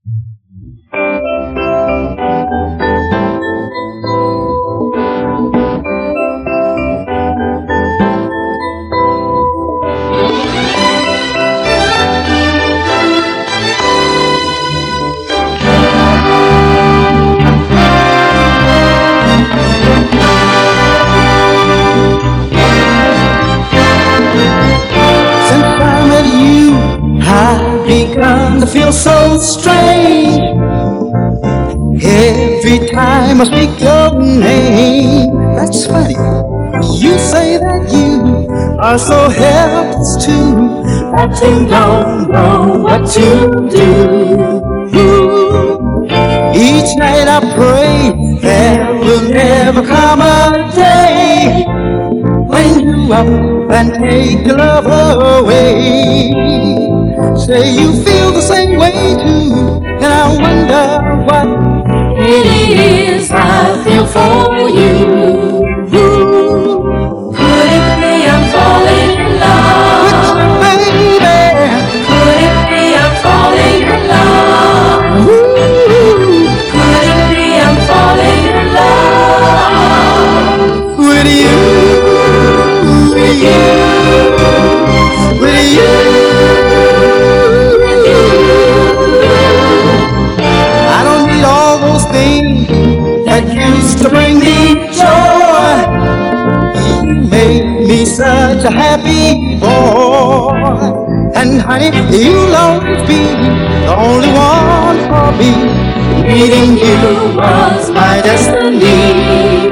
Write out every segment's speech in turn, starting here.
I've begun to feel so strange. Every time I speak your name, that's funny. You say that you are so helpless too, that you don't know what to do. Each night I pray there will never come a day when you up and take your love away. Say you feel the same way too, and I wonder what it is I feel for you. Could it be I'm falling in love with you, baby? Could it be I'm falling in love? Could it be I'm falling in love with you, with you, with you? That used to bring me joy. You made me such a happy boy. And honey, you'll always be the only one for me. Meeting you was my destiny.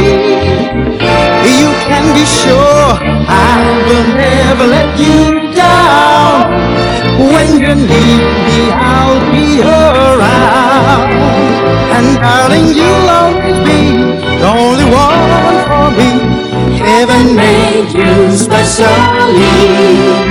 You can be sure I will never let you down. When you need me, I'll be around. And darling, you'll always be the only one for me. Heaven made you specially.